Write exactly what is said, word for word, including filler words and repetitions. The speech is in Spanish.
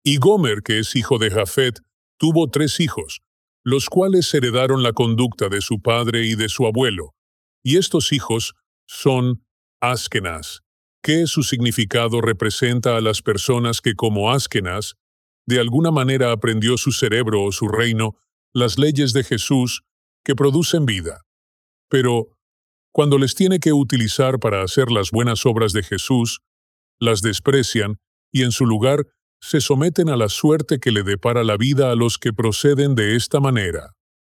Y Gomer, que es hijo de Jafet, tuvo tres hijos, los cuales heredaron la conducta de su padre y de su abuelo. Y estos hijos son Askenaz, que su significado representa a las personas que como Askenaz, de alguna manera aprendió su cerebro o su reino, las leyes de Jesús que producen vida. Pero, cuando les tiene que utilizar para hacer las buenas obras de Jesús, las desprecian y en su lugar se someten a la suerte que le depara la vida a los que proceden de esta manera.